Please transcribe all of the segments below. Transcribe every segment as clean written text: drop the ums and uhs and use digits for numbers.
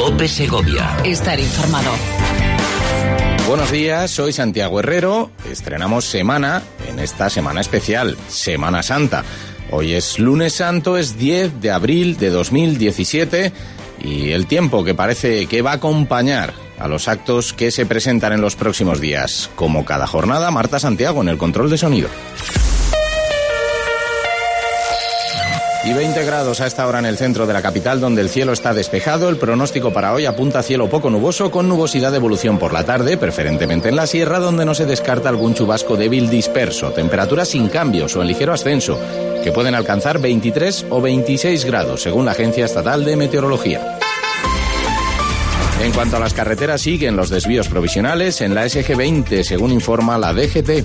COPE Segovia. Estar informado. Buenos días, soy Santiago Herrero. Estrenamos semana en esta semana especial, Semana Santa. Hoy es lunes santo, es 10 de abril de 2017 y el tiempo que parece que va a acompañar a los actos que se presentan en los próximos días. Como cada jornada, Marta Santiago en el control de sonido. Y 20 grados a esta hora en el centro de la capital, donde el cielo está despejado. El pronóstico para hoy apunta a cielo poco nuboso, con nubosidad de evolución por la tarde, preferentemente en la sierra, donde no se descarta algún chubasco débil disperso. Temperaturas sin cambios o en ligero ascenso, que pueden alcanzar 23 o 26 grados, según la Agencia Estatal de Meteorología. En cuanto a las carreteras, siguen los desvíos provisionales en la SG20, según informa la DGT.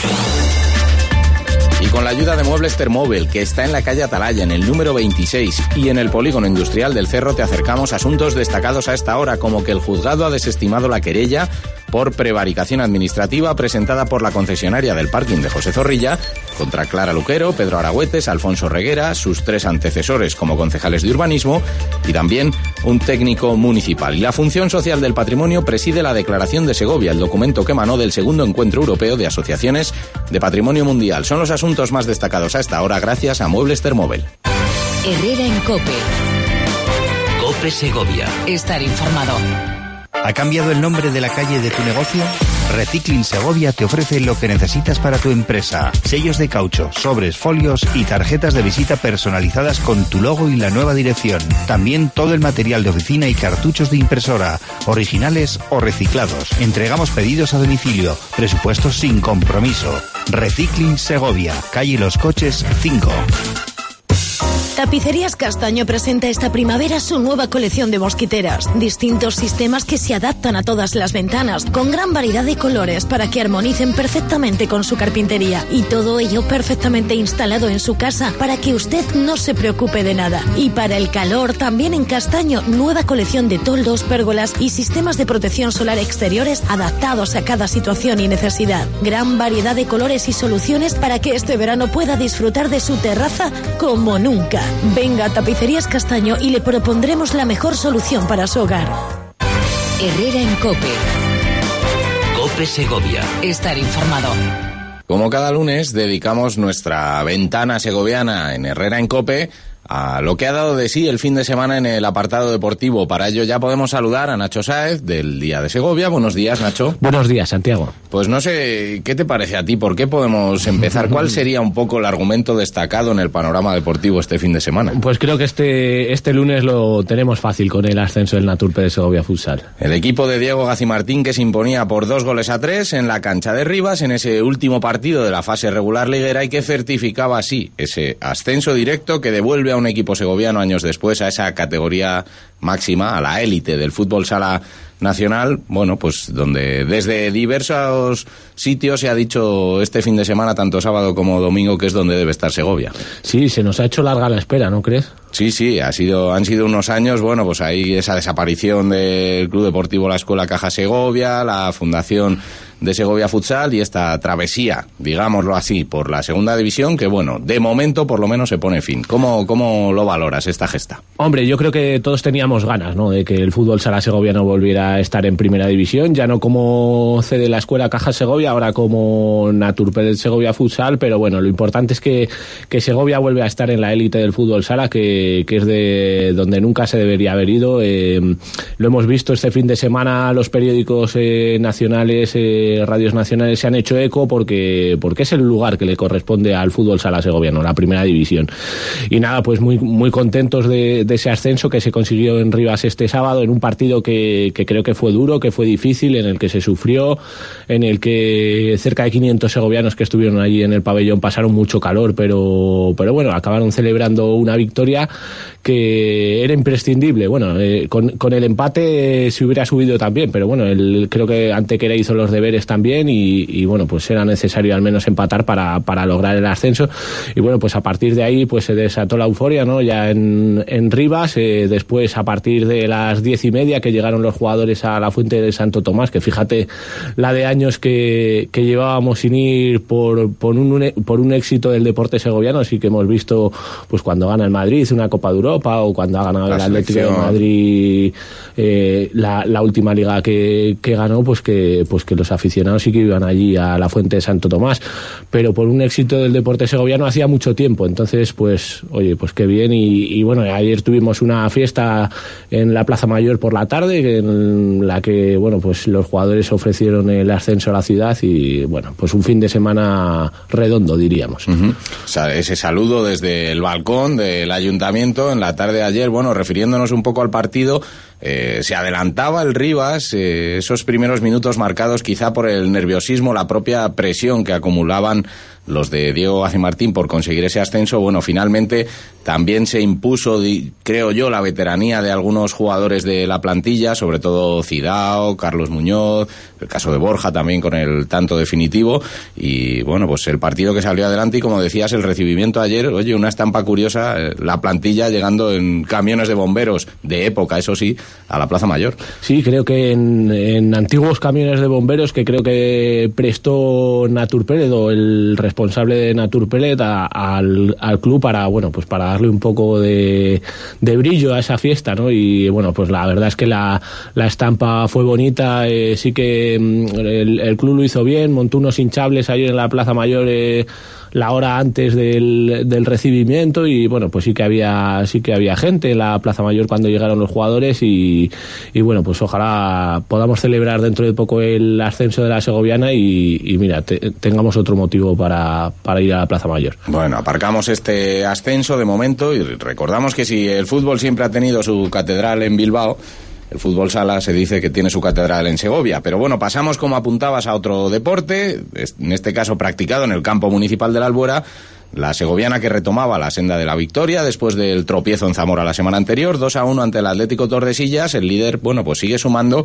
Y con la ayuda de Muebles Thermóvel, que está en la calle Atalaya, en el número 26, y en el polígono industrial del Cerro, te acercamos a asuntos destacados a esta hora, como que el juzgado ha desestimado la querella por prevaricación administrativa presentada por la concesionaria del parking de José Zorrilla contra Clara Luquero, Pedro Aragüetes, Alfonso Reguera, sus 3 antecesores como concejales de urbanismo y también un técnico municipal. Y la Función Social del Patrimonio preside la Declaración de Segovia, el documento que emanó del segundo Encuentro Europeo de Asociaciones de Patrimonio Mundial. Son los asuntos más destacados a esta hora gracias a Muebles Thermóvel. Herrera en COPE. COPE Segovia. Estar informado. ¿Ha cambiado el nombre de la calle de tu negocio? Recycling Segovia te ofrece lo que necesitas para tu empresa. Sellos de caucho, sobres, folios y tarjetas de visita personalizadas con tu logo y la nueva dirección. También todo el material de oficina y cartuchos de impresora, originales o reciclados. Entregamos pedidos a domicilio, presupuestos sin compromiso. Recycling Segovia, calle Los Coches 5. Tapicerías Castaño presenta esta primavera su nueva colección de mosquiteras. Distintos sistemas que se adaptan a todas las ventanas, con gran variedad de colores para que armonicen perfectamente con su carpintería. Y todo ello perfectamente instalado en su casa para que usted no se preocupe de nada. Y para el calor, también en Castaño, nueva colección de toldos, pérgolas y sistemas de protección solar exteriores adaptados a cada situación y necesidad. Gran variedad de colores y soluciones para que este verano pueda disfrutar de su terraza como nunca. Venga a Tapicerías Castaño y le propondremos la mejor solución para su hogar. Herrera en COPE. COPE Segovia. Estar informado. Como cada lunes, dedicamos nuestra ventana segoviana en Herrera en COPE a lo que ha dado de sí el fin de semana en el apartado deportivo. Para ello ya podemos saludar a Nacho Sáez del Día de Segovia. Buenos días, Nacho. Buenos días, Santiago. Pues no sé, ¿qué te parece a ti? ¿Por qué podemos empezar? ¿Cuál sería un poco el argumento destacado en el panorama deportivo este fin de semana? Pues creo que este lunes lo tenemos fácil con el ascenso del Naturpe de Segovia Futsal. El equipo de Diego Gacimartín, que se imponía por 2-3 en la cancha de Rivas en ese último partido de la fase regular liguera y que certificaba así ese ascenso directo que devuelve a un equipo segoviano años después a esa categoría máxima, a la élite del fútbol sala nacional, bueno, pues donde desde diversos sitios se ha dicho este fin de semana, tanto sábado como domingo, que es donde debe estar Segovia. Sí, se nos ha hecho larga la espera, ¿no crees? Sí, han sido unos años, bueno, pues ahí esa desaparición del Club Deportivo La Escuela Caja Segovia, la fundación de Segovia Futsal y esta travesía, digámoslo así, por la segunda división, que bueno, de momento por lo menos se pone fin. ¿Cómo lo valoras esta gesta? Hombre, yo creo que todos teníamos ganas, ¿no?, de que el fútbol sala segoviano volviera a estar en primera división, ya no como cede la Escuela Caja Segovia, ahora como Naturpe Segovia Futsal, pero bueno, lo importante es que Segovia vuelve a estar en la élite del fútbol sala, que es de donde nunca se debería haber ido. Lo hemos visto este fin de semana, los periódicos nacionales, radios nacionales se han hecho eco porque es el lugar que le corresponde al fútbol sala segoviano, la primera división. Y nada, pues muy, muy contentos de ese ascenso que se consiguió en Rivas este sábado, en un partido que creo que fue duro, que fue difícil, en el que se sufrió, en el que cerca de 500 segovianos que estuvieron allí en el pabellón pasaron mucho calor, pero bueno, acabaron celebrando una victoria que era imprescindible. Bueno, con el empate se hubiera subido también, pero bueno, creo que Antequera hizo los deberes también y bueno, pues era necesario al menos empatar para lograr el ascenso. Y bueno, pues a partir de ahí pues se desató la euforia, ¿no?, ya en Rivas. Después partir de las 10:30 que llegaron los jugadores a la Fuente de Santo Tomás, que fíjate la de años que llevábamos sin ir por un éxito del deporte segoviano. Así que hemos visto pues cuando gana el Madrid una Copa de Europa, o cuando ha ganado el Atlético de Madrid la última liga que ganó, pues que los aficionados sí que iban allí a la Fuente de Santo Tomás, pero por un éxito del deporte segoviano hacía mucho tiempo. Entonces pues oye, pues qué bien. Y bueno, ayer tuvimos una fiesta en la Plaza Mayor por la tarde, en la que bueno, pues los jugadores ofrecieron el ascenso a la ciudad, y bueno, pues un fin de semana redondo, diríamos. O sea, ese saludo desde el balcón del ayuntamiento en la tarde de ayer. Bueno, refiriéndonos un poco al partido, se adelantaba el Rivas, esos primeros minutos marcados quizá por el nerviosismo, la propia presión que acumulaban los de Diego Gacimartín por conseguir ese ascenso. Bueno, finalmente también se impuso, creo yo, la veteranía de algunos jugadores de la plantilla, sobre todo Cidao, Carlos Muñoz, el caso de Borja también con el tanto definitivo, y bueno, pues el partido que salió adelante. Y como decías, el recibimiento ayer, oye, una estampa curiosa, la plantilla llegando en camiones de bomberos de época, eso sí, a la Plaza Mayor. Sí, creo que en antiguos camiones de bomberos que creo que prestó Naturpeled, o el responsable de Naturpeled, al club para, bueno, pues para darle un poco de brillo a esa fiesta, ¿no? Y bueno, pues la verdad es que la estampa fue bonita. Sí que el club lo hizo bien, montó unos hinchables ayer en la Plaza Mayor la hora antes del recibimiento, y bueno, pues sí que había gente en la Plaza Mayor cuando llegaron los jugadores, y bueno, pues ojalá podamos celebrar dentro de poco el ascenso de la segoviana y mira, tengamos otro motivo para ir a la Plaza Mayor. Bueno, aparcamos este ascenso de momento y recordamos que si el fútbol siempre ha tenido su catedral en Bilbao, el fútbol sala se dice que tiene su catedral en Segovia. Pero bueno, pasamos, como apuntabas, a otro deporte, en este caso practicado en el campo municipal de la Albuera. La segoviana, que retomaba la senda de la victoria después del tropiezo en Zamora la semana anterior, 2-1 ante el Atlético Tordesillas. El líder, bueno, pues sigue sumando,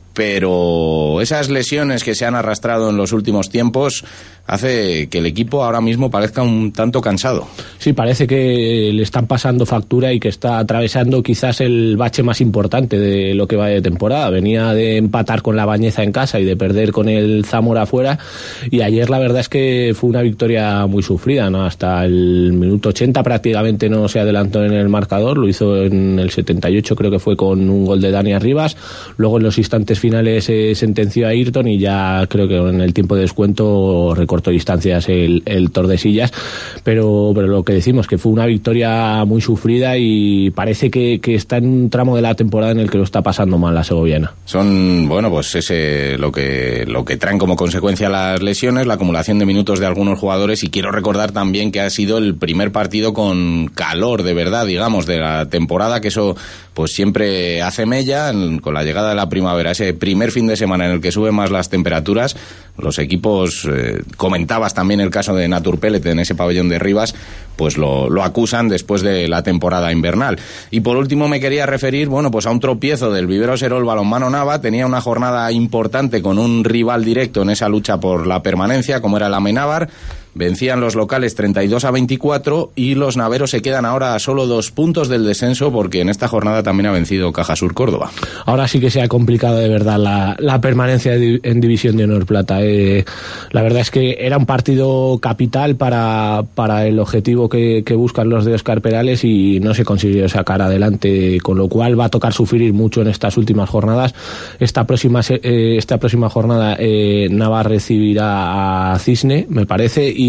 pero esas lesiones que se han arrastrado en los últimos tiempos hace que el equipo ahora mismo parezca un tanto cansado. Sí, parece que le están pasando factura y que está atravesando quizás el bache más importante de lo que va de temporada. Venía de empatar con la Bañeza en casa y de perder con el Zamora afuera, y ayer la verdad es que fue una victoria muy sufrida, ¿no? Hasta el minuto 80 prácticamente no se adelantó en el marcador, lo hizo en el 78, creo que fue con un gol de Dani Arribas. Luego en los instantes finales sentenció a Ayrton, y ya creo que en el tiempo de descuento recortó distancias el Tordesillas, pero lo que decimos, que fue una victoria muy sufrida, y parece que está en un tramo de la temporada en el que lo está pasando mal la segoviana. Son, bueno, pues lo que traen como consecuencia las lesiones, la acumulación de minutos de algunos jugadores, y quiero recordar también que ha sido el primer partido con calor de verdad, digamos, de la temporada, que eso pues siempre hace mella con la llegada de la primavera, ese primer fin de semana en el que suben más las temperaturas. Los equipos, comentabas también el caso de Naturpeled en ese pabellón de Rivas, pues lo acusan después de la temporada invernal. Y por último me quería referir, bueno, pues a un tropiezo del Vivero Serol Balonmano Nava. Tenía una jornada importante con un rival directo en esa lucha por la permanencia, como era el Amenábar. Vencían los locales 32-24 y los naveros se quedan ahora a solo 2 puntos del descenso, porque en esta jornada también ha vencido Cajasur Córdoba. Ahora sí que se ha complicado de verdad la permanencia en División de Honor Plata. La verdad es que era un partido capital para el objetivo que buscan los de Óscar Perales, y no se consiguió sacar adelante, con lo cual va a tocar sufrir mucho en estas últimas jornadas. Esta próxima jornada Nava recibirá a Cisne, me parece,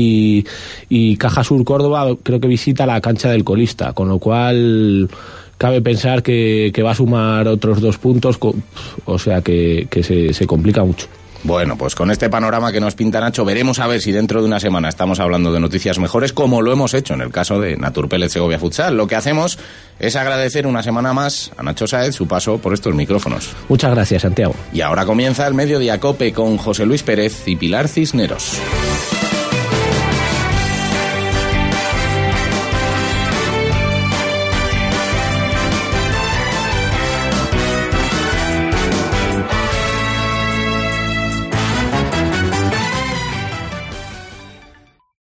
y Cajasur Córdoba creo que visita la cancha del colista, con lo cual cabe pensar que va a sumar otros 2 puntos, o sea que se complica mucho. Bueno, pues con este panorama que nos pinta Nacho, veremos a ver si dentro de una semana estamos hablando de noticias mejores, como lo hemos hecho en el caso de Naturpeled Segovia Futsal. Lo que hacemos es agradecer una semana más a Nacho Sáez su paso por estos micrófonos. Muchas gracias, Santiago. Y ahora comienza el Mediodía Cope con José Luis Pérez y Pilar Cisneros.